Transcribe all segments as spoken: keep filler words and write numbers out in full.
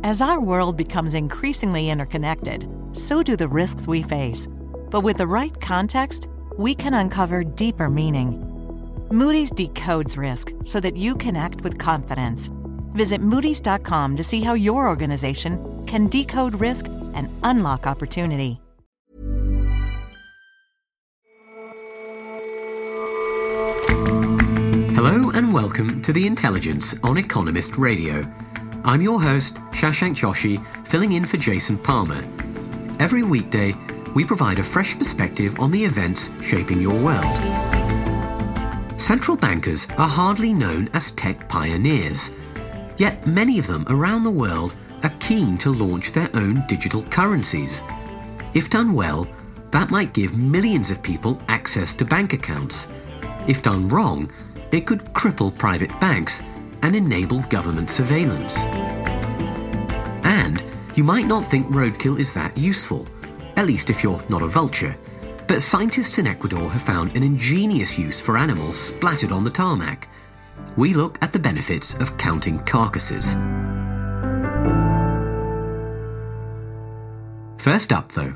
As our world becomes increasingly interconnected, so do the risks we face. But with the right context, we can uncover deeper meaning. Moody's decodes risk so that you can act with confidence. Visit Moody's dot com to see how your organization can decode risk and unlock opportunity. Hello and welcome to The Intelligence on Economist Radio. I'm your host, Shashank Joshi, filling in for Jason Palmer. Every weekday, we provide a fresh perspective on the events shaping your world. Central bankers are hardly known as tech pioneers, yet many of them around the world are keen to launch their own digital currencies. If done well, that might give millions of people access to bank accounts. If done wrong, it could cripple private banks and enable government surveillance. And you might not think roadkill is that useful, at least if you're not a vulture. But scientists in Ecuador have found an ingenious use for animals splattered on the tarmac. We look at the benefits of counting carcasses. First up, though.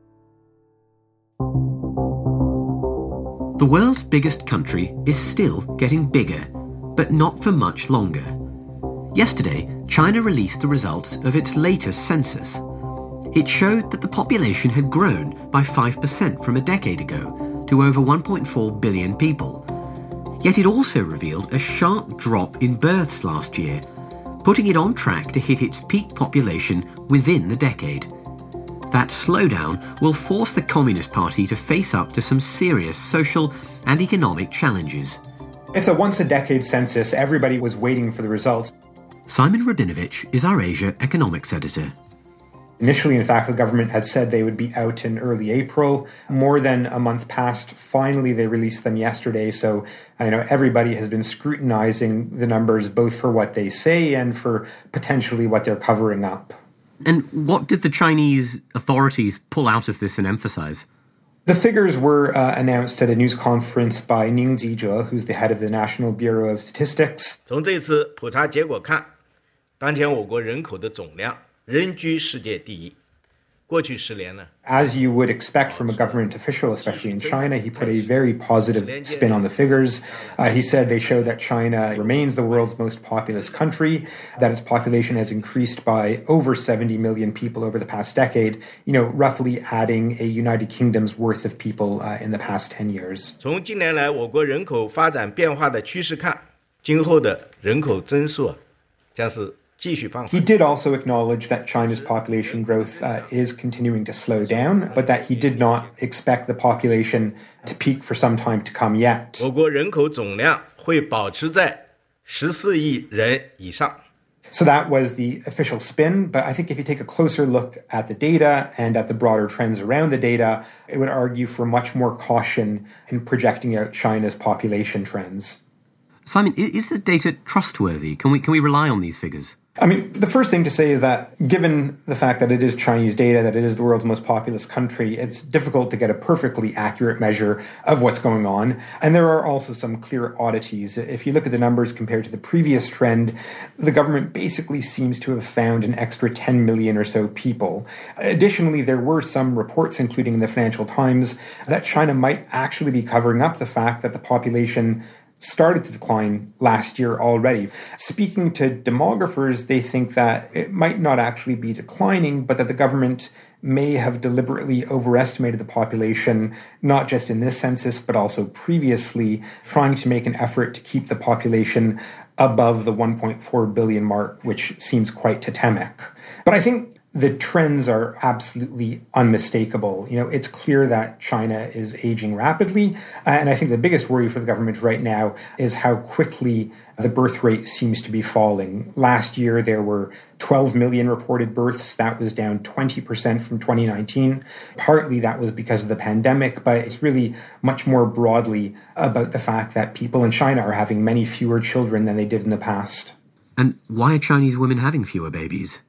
The world's biggest country is still getting bigger, but not for much longer. Yesterday, China released the results of its latest census. It showed that the population had grown by five percent from a decade ago to over one point four billion people. Yet it also revealed a sharp drop in births last year, putting it on track to hit its peak population within the decade. That slowdown will force the Communist Party to face up to some serious social and economic challenges. It's a once-a-decade census. Everybody was waiting for the results. Simon Rabinovich is our Asia economics editor. Initially, in fact, the government had said they would be out in early April. More than a month passed. Finally, they released them yesterday. So, I know everybody has been scrutinizing the numbers, both for what they say and for potentially what they're covering up. And what did the Chinese authorities pull out of this and emphasize? The figures were uh, announced at a news conference by Ning Zijie, who's the head of the National Bureau of Statistics. 从这次普查结果看，当前我国人口的总量仍居世界第一。过去十年呢 As you would expect from a government official, especially in China, he put a very positive spin on the figures. Uh, he said they show that China remains the world's most populous country, that its population has increased by over seventy million people over the past decade, you know, roughly adding a United Kingdom's worth of people uh, in the past ten years. 从近年来我国人口发展变化的趋势看，今后的人口增速将是 He did also acknowledge that China's population growth uh, is continuing to slow down, but that he did not expect the population to peak for some time to come yet. 我国人口总量会保持在十四亿人以上。 So that was the official spin, but I think if you take a closer look at the data and at the broader trends around the data, it would argue for much more caution in projecting out China's population trends. Simon, is the data trustworthy? Can we can we rely on these figures? I mean, the first thing to say is that given the fact that it is Chinese data, that it is the world's most populous country, it's difficult to get a perfectly accurate measure of what's going on. And there are also some clear oddities. If you look at the numbers compared to the previous trend, the government basically seems to have found an extra ten million or so people. Additionally, there were some reports, including in the Financial Times, that China might actually be covering up the fact that the population started to decline last year already. Speaking to demographers, they think that it might not actually be declining, but that the government may have deliberately overestimated the population, not just in this census, but also previously, trying to make an effort to keep the population above the one point four billion mark, which seems quite totemic. But I think the trends are absolutely unmistakable. You know, it's clear that China is aging rapidly. And I think the biggest worry for the government right now is how quickly the birth rate seems to be falling. Last year, there were twelve million reported births. That was down twenty percent from twenty nineteen. Partly that was because of the pandemic, but it's really much more broadly about the fact that people in China are having many fewer children than they did in the past. And why are Chinese women having fewer babies?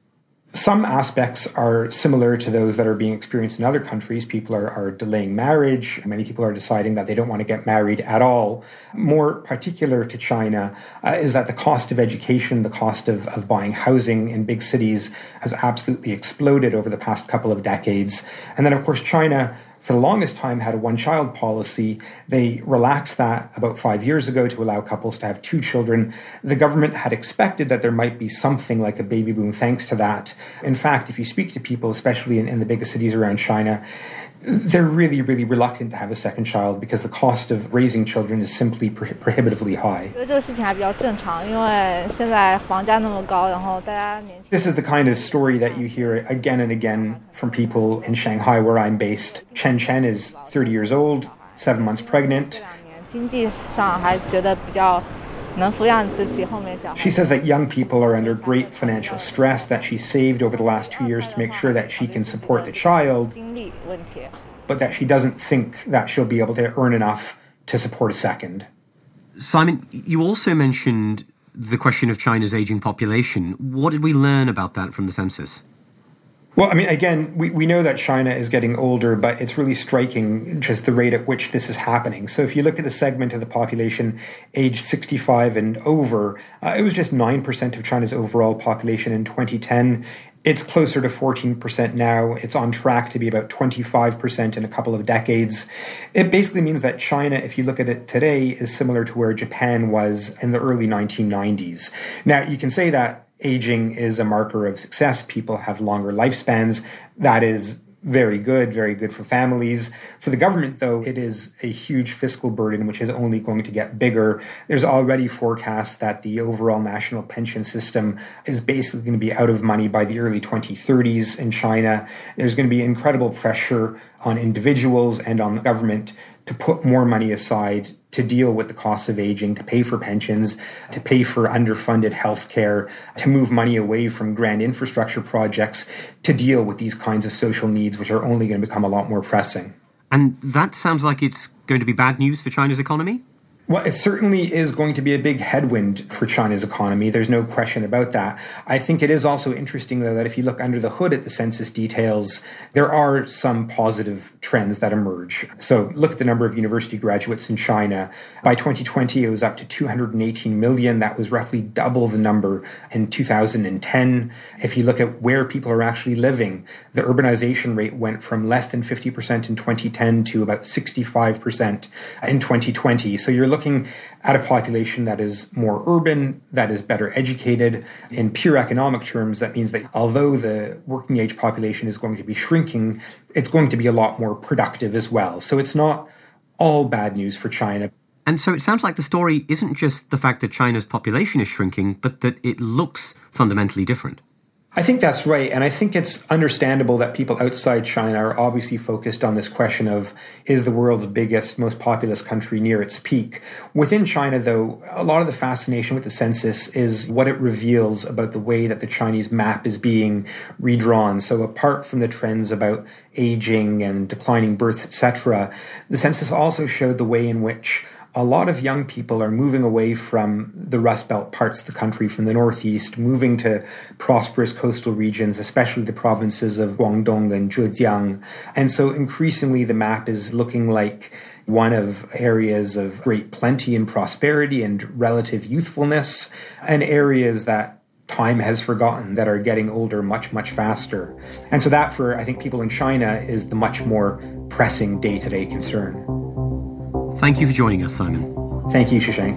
Some aspects are similar to those that are being experienced in other countries. People are, are delaying marriage. Many people are deciding that they don't want to get married at all. More particular to China uh, is that the cost of education, the cost of, of buying housing in big cities has absolutely exploded over the past couple of decades. And then, of course, China, for the longest time, had a one-child policy. They relaxed that about five years ago to allow couples to have two children. The government had expected that there might be something like a baby boom thanks to that. In fact, if you speak to people, especially in, in the biggest cities around China, they're really, really reluctant to have a second child because the cost of raising children is simply pro- prohibitively high. This is the kind of story that you hear again and again from people in Shanghai, where I'm based. Chen Chen is thirty years old, seven months pregnant. She says that young people are under great financial stress, that she saved over the last two years to make sure that she can support the child, but that she doesn't think that she'll be able to earn enough to support a second. Simon, you also mentioned the question of China's aging population. What did we learn about that from the census? Well, I mean, again, we, we know that China is getting older, but it's really striking just the rate at which this is happening. So if you look at the segment of the population aged sixty-five and over, uh, it was just nine percent of China's overall population in twenty ten. It's closer to fourteen percent now. It's on track to be about twenty-five percent in a couple of decades. It basically means that China, if you look at it today, is similar to where Japan was in the early nineteen nineties. Now, you can say that aging is a marker of success. People have longer lifespans. That is very good, very good for families. For the government, though, it is a huge fiscal burden, which is only going to get bigger. There's already forecasts that the overall national pension system is basically going to be out of money by the early twenty thirties in China. There's going to be incredible pressure on individuals and on the government to put more money aside to deal with the costs of aging, to pay for pensions, to pay for underfunded healthcare, to move money away from grand infrastructure projects to deal with these kinds of social needs, which are only going to become a lot more pressing. And that sounds like it's going to be bad news for China's economy? Well, it certainly is going to be a big headwind for China's economy. There's no question about that. I think it is also interesting, though, that if you look under the hood at the census details, there are some positive trends that emerge. So look at the number of university graduates in China. By twenty twenty, it was up to two hundred eighteen million. That was roughly double the number in two thousand ten. If you look at where people are actually living, the urbanization rate went from less than fifty percent in twenty ten to about sixty-five percent in twenty twenty. So you're looking looking at a population that is more urban, that is better educated. In pure economic terms, that means that although the working age population is going to be shrinking, it's going to be a lot more productive as well. So it's not all bad news for China. And so it sounds like the story isn't just the fact that China's population is shrinking, but that it looks fundamentally different. I think that's right. And I think it's understandable that people outside China are obviously focused on this question of, is the world's biggest, most populous country near its peak? Within China, though, a lot of the fascination with the census is what it reveals about the way that the Chinese map is being redrawn. So apart from the trends about aging and declining births, et cetera, the census also showed the way in which a lot of young people are moving away from the Rust Belt parts of the country, from the Northeast, moving to prosperous coastal regions, especially the provinces of Guangdong and Zhejiang. And so increasingly the map is looking like one of areas of great plenty and prosperity and relative youthfulness, and areas that time has forgotten, that are getting older much, much faster. And so that, for, I think, people in China is the much more pressing day-to-day concern. Thank you for joining us, Simon. Thank you, Shashank.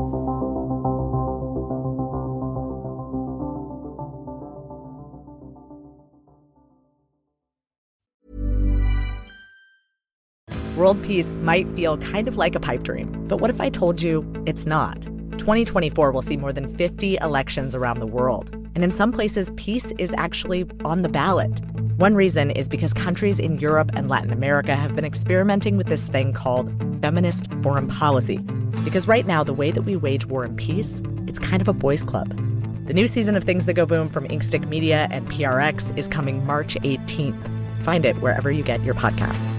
World peace might feel kind of like a pipe dream, but what if I told you it's not? twenty twenty-four will see more than fifty elections around the world, and in some places, peace is actually on the ballot. One reason is because countries in Europe and Latin America have been experimenting with this thing called feminist foreign policy. Because right now, the way that we wage war and peace, it's kind of a boys' club. The new season of Things That Go Boom from Inkstick Media and P R X is coming March eighteenth. Find it wherever you get your podcasts.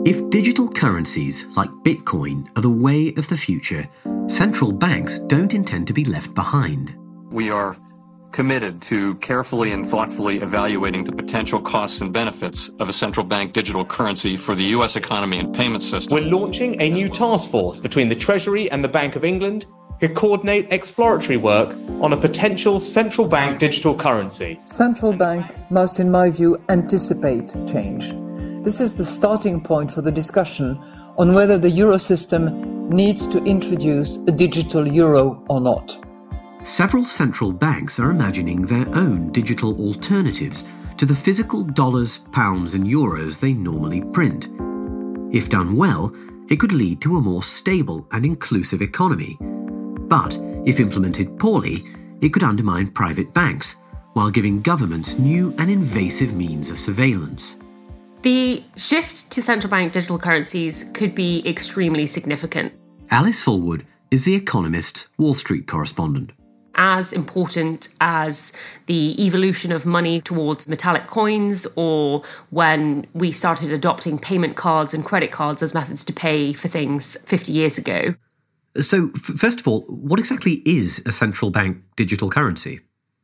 If digital currencies like Bitcoin are the way of the future, central banks don't intend to be left behind. We are committed to carefully and thoughtfully evaluating the potential costs and benefits of a central bank digital currency for the U S economy and payment system. We're launching a new task force between the Treasury and the Bank of England to coordinate exploratory work on a potential central bank digital currency. Central bank must, in my view, anticipate change. This is the starting point for the discussion on whether the euro system needs to introduce a digital euro or not. Several central banks are imagining their own digital alternatives to the physical dollars, pounds and euros they normally print. If done well, it could lead to a more stable and inclusive economy. But if implemented poorly, it could undermine private banks, while giving governments new and invasive means of surveillance. The shift to central bank digital currencies could be extremely significant. Alice Fulwood is The Economist's Wall Street correspondent. As important as the evolution of money towards metallic coins, or when we started adopting payment cards and credit cards as methods to pay for things fifty years ago. So, f- first of all, what exactly is a central bank digital currency?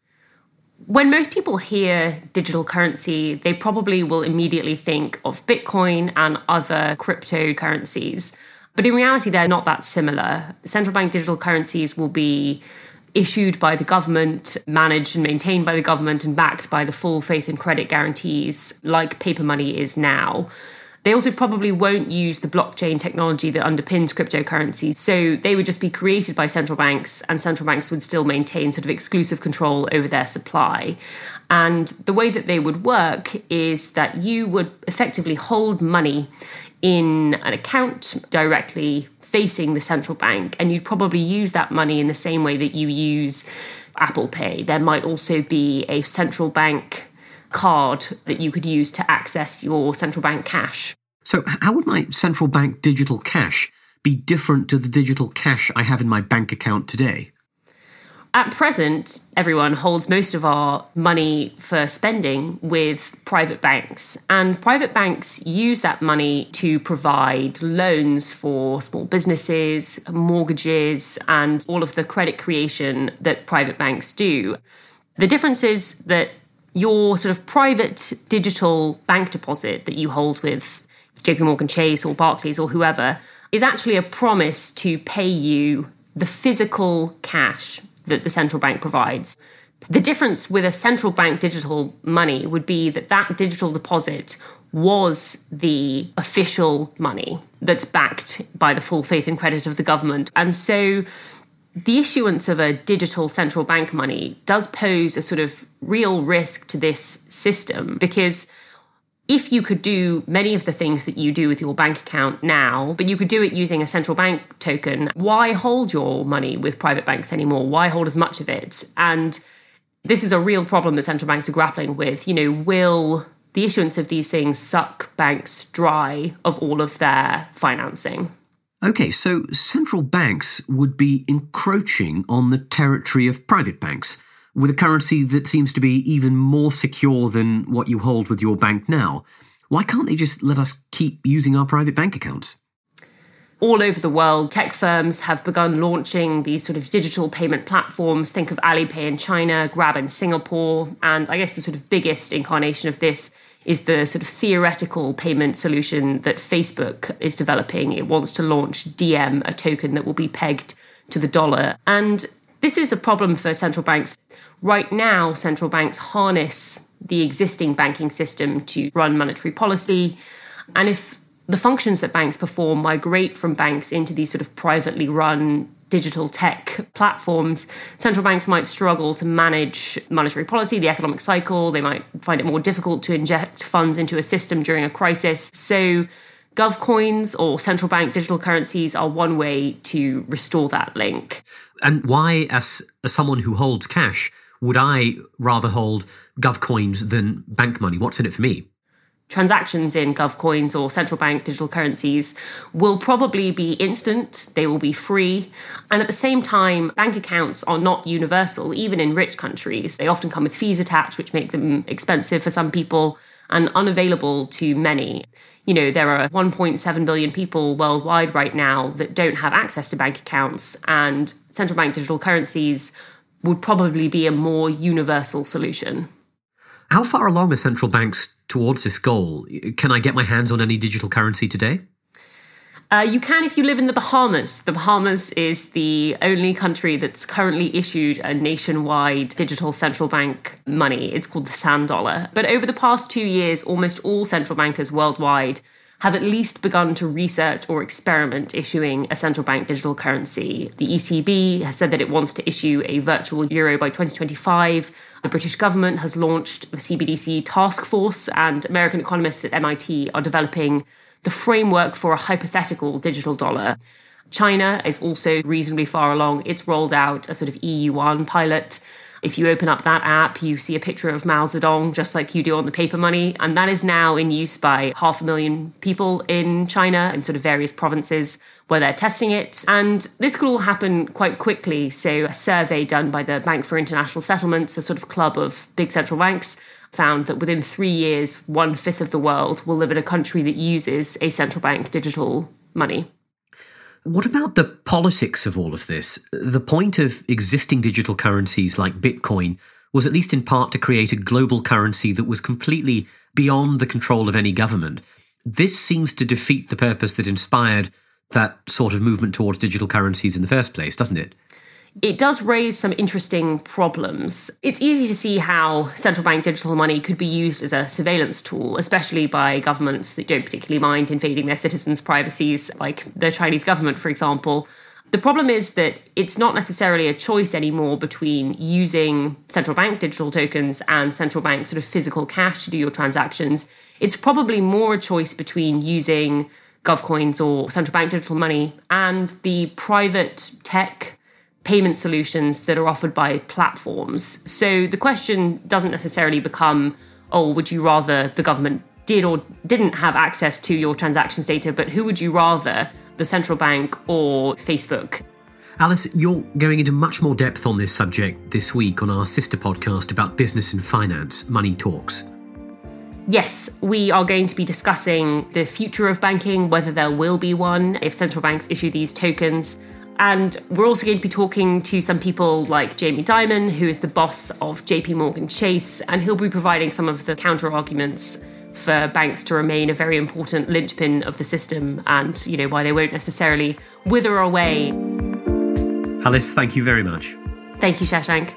When most people hear digital currency, they probably will immediately think of Bitcoin and other cryptocurrencies. But in reality, they're not that similar. Central bank digital currencies will be issued by the government, managed and maintained by the government, and backed by the full faith and credit guarantees like paper money is now. They also probably won't use the blockchain technology that underpins cryptocurrencies, so they would just be created by central banks, and central banks would still maintain sort of exclusive control over their supply. And the way that they would work is that you would effectively hold money in an account directly facing the central bank, and you'd probably use that money in the same way that you use Apple Pay. There might also be a central bank card that you could use to access your central bank cash. So how would my central bank digital cash be different to the digital cash I have in my bank account today? At present, everyone holds most of our money for spending with private banks. And private banks use that money to provide loans for small businesses, mortgages, and all of the credit creation that private banks do. The difference is that your sort of private digital bank deposit that you hold with J P Morgan Chase or Barclays or whoever is actually a promise to pay you the physical cash that the central bank provides. The difference with a central bank digital money would be that that digital deposit was the official money that's backed by the full faith and credit of the government. And so the issuance of a digital central bank money does pose a sort of real risk to this system, because if you could do many of the things that you do with your bank account now, but you could do it using a central bank token, why hold your money with private banks anymore? Why hold as much of it? And this is a real problem that central banks are grappling with. You know, will the issuance of these things suck banks dry of all of their financing? Okay, so central banks would be encroaching on the territory of private banks with a currency that seems to be even more secure than what you hold with your bank now. Why can't they just let us keep using our private bank accounts? All over the world, tech firms have begun launching these sort of digital payment platforms. Think of Alipay in China, Grab in Singapore, and I guess the sort of biggest incarnation of this is the sort of theoretical payment solution that Facebook is developing. It wants to launch D M, a token that will be pegged to the dollar. And this is a problem for central banks. Right now, central banks harness the existing banking system to run monetary policy. And if the functions that banks perform migrate from banks into these sort of privately run digital tech platforms, central banks might struggle to manage monetary policy, the economic cycle. They might find it more difficult to inject funds into a system during a crisis. So GovCoins or central bank digital currencies are one way to restore that link. And why, as, as someone who holds cash, would I rather hold GovCoins than bank money? What's in it for me? Transactions in GovCoins or central bank digital currencies will probably be instant, they will be free, and at the same time, bank accounts are not universal, even in rich countries. They often come with fees attached, which make them expensive for some people, and unavailable to many. You know, there are one point seven billion people worldwide right now that don't have access to bank accounts, and central bank digital currencies would probably be a more universal solution. How far along are central banks towards this goal? Can I get my hands on any digital currency today? Uh, you can if you live in the Bahamas. The Bahamas is the only country that's currently issued a nationwide digital central bank money. It's called the sand dollar. But over the past two years, almost all central bankers worldwide have at least begun to research or experiment issuing a central bank digital currency. The E C B has said that it wants to issue a virtual euro by twenty twenty-five. The British government has launched a C B D C task force, and American economists at M I T are developing the framework for a hypothetical digital dollar. China is also reasonably far along. It's rolled out a sort of E U one pilot. If you open up that app, you see a picture of Mao Zedong, just like you do on the paper money. And that is now in use by half a million people in China in sort of various provinces where they're testing it. And this could all happen quite quickly. So a survey done by the Bank for International Settlements, a sort of club of big central banks, found that within three years, one-fifth of the world will live in a country that uses a central bank digital money. What about the politics of all of this? The point of existing digital currencies like Bitcoin was at least in part to create a global currency that was completely beyond the control of any government. This seems to defeat the purpose that inspired that sort of movement towards digital currencies in the first place, doesn't it? It does raise some interesting problems. It's easy to see how central bank digital money could be used as a surveillance tool, especially by governments that don't particularly mind invading their citizens' privacies, like the Chinese government, for example. The problem is that it's not necessarily a choice anymore between using central bank digital tokens and central bank sort of physical cash to do your transactions. It's probably more a choice between using GovCoins or central bank digital money and the private tech payment solutions that are offered by platforms. So the question doesn't necessarily become, oh, would you rather the government did or didn't have access to your transactions data, but who would you rather, the central bank or Facebook? Alice, you're going into much more depth on this subject this week on our sister podcast about business and finance, Money Talks. Yes, we are going to be discussing the future of banking, whether there will be one if central banks issue these tokens. And we're also going to be talking to some people like Jamie Dimon, who is the boss of J P Morgan Chase, and he'll be providing some of the counter-arguments for banks to remain a very important linchpin of the system and, you know, why they won't necessarily wither away. Alice, thank you very much. Thank you, Shashank.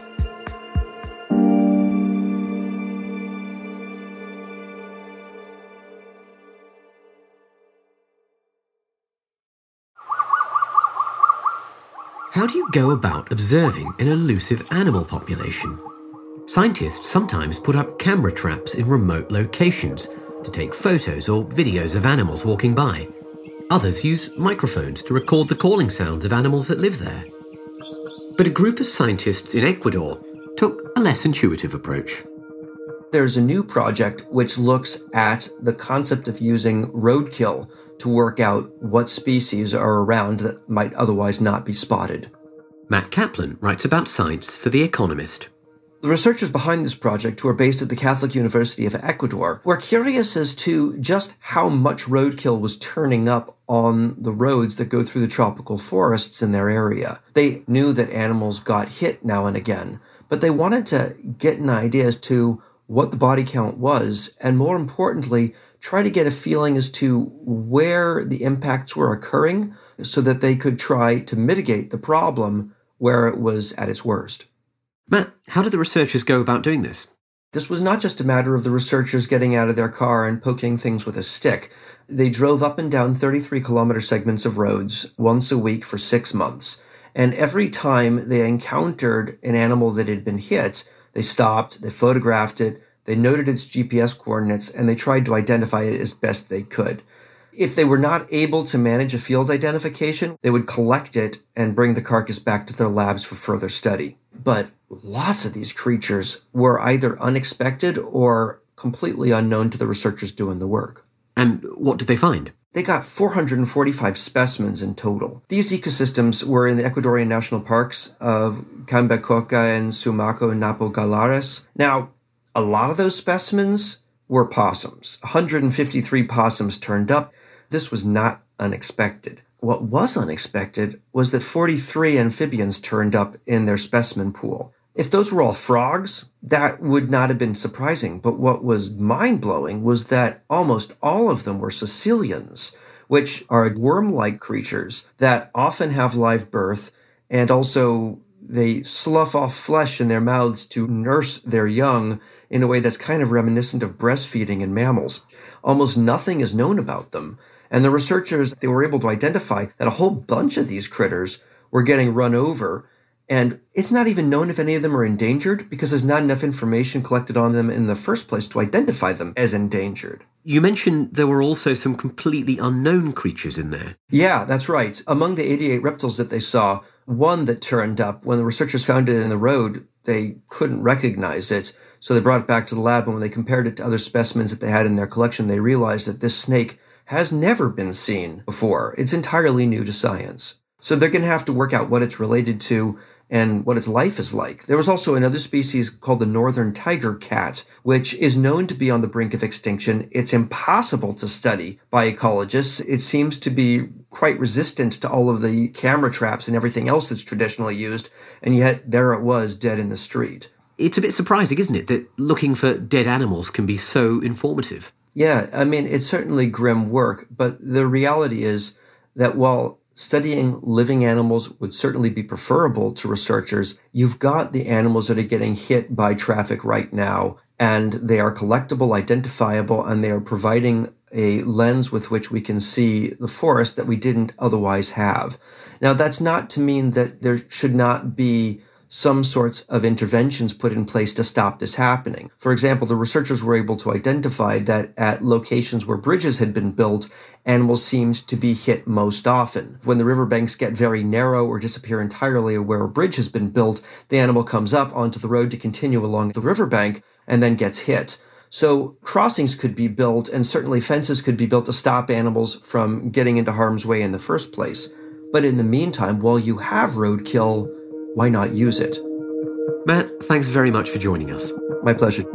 How do you go about observing an elusive animal population? Scientists sometimes put up camera traps in remote locations to take photos or videos of animals walking by. Others use microphones to record the calling sounds of animals that live there. But a group of scientists in Ecuador took a less intuitive approach. There's a new project which looks at the concept of using roadkill to work out what species are around that might otherwise not be spotted. Matt Kaplan writes about science for The Economist. The researchers behind this project, who are based at the Catholic University of Ecuador, were curious as to just how much roadkill was turning up on the roads that go through the tropical forests in their area. They knew that animals got hit now and again, but they wanted to get an idea as to what the body count was, and more importantly, try to get a feeling as to where the impacts were occurring so that they could try to mitigate the problem where it was at its worst. Matt, how did the researchers go about doing this? This was not just a matter of the researchers getting out of their car and poking things with a stick. They drove up and down thirty-three kilometer segments of roads once a week for six months. And every time they encountered an animal that had been hit, they stopped, they photographed it, they noted its G P S coordinates, and they tried to identify it as best they could. If they were not able to manage a field identification, they would collect it and bring the carcass back to their labs for further study. But lots of these creatures were either unexpected or completely unknown to the researchers doing the work. And what did they find? They got four hundred forty-five specimens in total. These ecosystems were in the Ecuadorian national parks of Cambacoca and Sumaco and Napo Galares. Now, a lot of those specimens were possums. one hundred fifty-three possums turned up. This was not unexpected. What was unexpected was that forty-three amphibians turned up in their specimen pool. If those were all frogs, that would not have been surprising. But what was mind-blowing was that almost all of them were caecilians, which are worm-like creatures that often have live birth, and also they slough off flesh in their mouths to nurse their young in a way that's kind of reminiscent of breastfeeding in mammals. Almost nothing is known about them. And the researchers, they were able to identify that a whole bunch of these critters were getting run over. And it's not even known if any of them are endangered because there's not enough information collected on them in the first place to identify them as endangered. You mentioned there were also some completely unknown creatures in there. Yeah, that's right. Among the eighty-eight reptiles that they saw, one that turned up, when the researchers found it in the road, they couldn't recognize it. So they brought it back to the lab, and when they compared it to other specimens that they had in their collection, they realized that this snake has never been seen before. It's entirely new to science. So they're going to have to work out what it's related to and what its life is like. There was also another species called the northern tiger cat, which is known to be on the brink of extinction. It's impossible to study by ecologists. It seems to be quite resistant to all of the camera traps and everything else that's traditionally used, and yet there it was, dead in the street. It's a bit surprising, isn't it, that looking for dead animals can be so informative? Yeah, I mean, it's certainly grim work, but the reality is that while studying living animals would certainly be preferable to researchers, you've got the animals that are getting hit by traffic right now, and they are collectible, identifiable, and they are providing a lens with which we can see the forest that we didn't otherwise have. Now, that's not to mean that there should not be some sorts of interventions put in place to stop this happening. For example, the researchers were able to identify that at locations where bridges had been built, animals seemed to be hit most often. When the riverbanks get very narrow or disappear entirely, or where a bridge has been built, the animal comes up onto the road to continue along the riverbank and then gets hit. So crossings could be built, and certainly fences could be built to stop animals from getting into harm's way in the first place. But in the meantime, while you have roadkill, why not use it? Matt, thanks very much for joining us. My pleasure.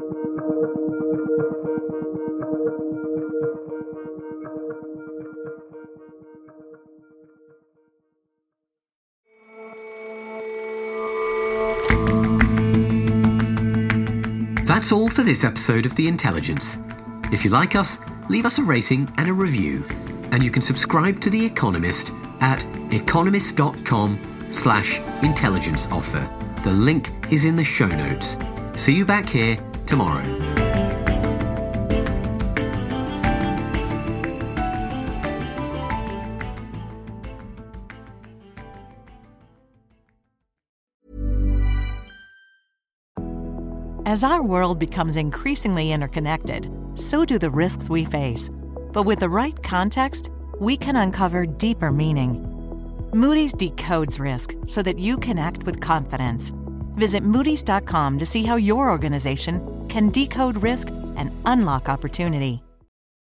That's all for this episode of The Intelligence. If you like us, leave us a rating and a review. And you can subscribe to The Economist at economist.com slash intelligence offer. The link is in the show notes. See you back here tomorrow. As our world becomes increasingly interconnected, so do the risks we face. But with the right context, we can uncover deeper meaning. Moody's decodes risk so that you can act with confidence. Visit Moody's dot com to see how your organization can decode risk and unlock opportunity.